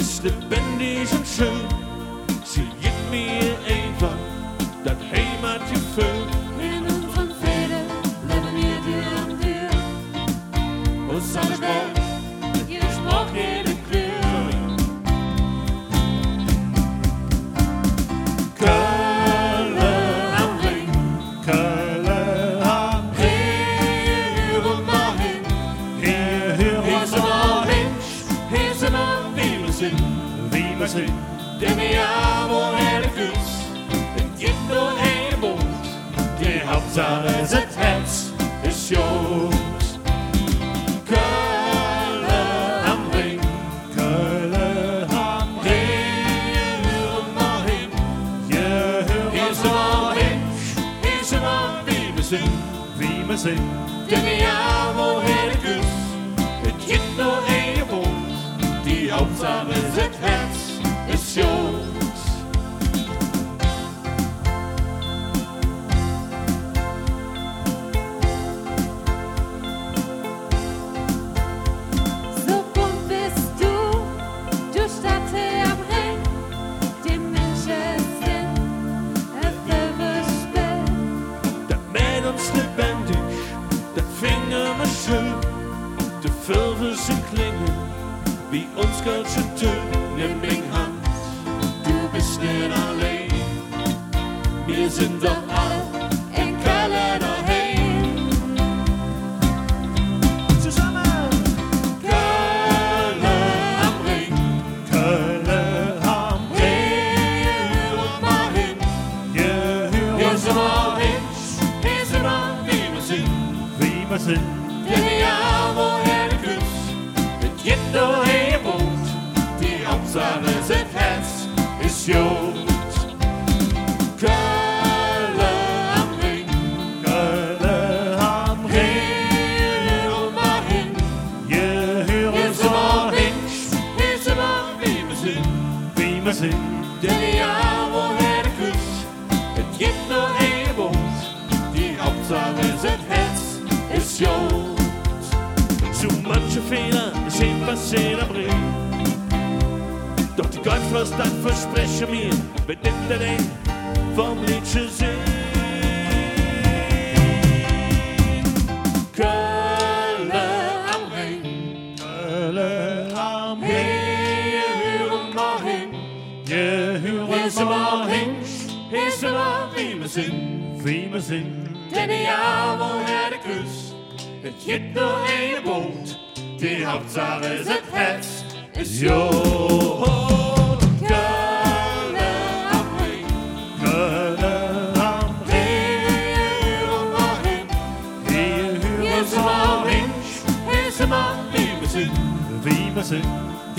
ist lebendig und schön. Sie gibt mir einfach das Heimatgefühl. In unseren Fäden leben wir Tür an Tür. Uns alle Spruch, Jeder Spruch, jede Klür. Kölle am Ring, Kölle am Hier und dahin, Hier hier sind wir hin, hier sind wir, wie wir sind. wie wir sind. Denn ja, woher der Kuss, Es gibt nur ein Mund, die Hauptsache ist das Herz, ist Jungs. Kölle am Ring, Kölle am Ring, hier und dahin, hier hier sind wir hin, hier sind wir, wie wir sind. wie wir sind. Denn ja, woher der Kuss, Es gibt nur ein Mund, die Hauptsache ist das Herz, ist Jungs. so bunt bist du statt hier am Ring. Die Menschen sind verwirrt. Das macht uns lebendig, das finden wir schön. Die Vögel sind klingen, wie uns Gott schon tut. Nimm mich Hand, du bist nicht allein. Wir sind doch alle In Köln daheim. zusammen. Kölle am Ring, Kölle am Hier und dahin, Ring, hier sind wir hin, hier sind wir, wie wir sind. wie wir sind. Denn ja, woher der Kuss, Es gibt nur ein Mund, die Hauptsache ist das Herz, ist Jungs. Kölle am Ring, Kölle am hier und dahin, hier hier sind wir hin, hier sind wir, wie wir sind. wie wir sind. Denn ja, woher der Kuss, Es gibt nur ein Mund, die Hauptsache ist das Herz, ist Jungs. Zu manche Fehler sind passiert am Ring. Doch die Goldfrost dann verspreche mir, wird nicht der Ring vom Liedchen singen. Kölle am Ring, Kölle am Ring, hier und dahin, hier hier sind wir hin, hier sind wir, wie wir sind. wie wir sind. Denn ja, woher der Kuss, Es gibt nur eine Boot, die Hauptsache ist das Herz, ist Jod. Köln am Ring, Kölle am Ring, hier und dahin, hier hier sind wir hin, hier sind wir, wie wir sind. wie wir sind.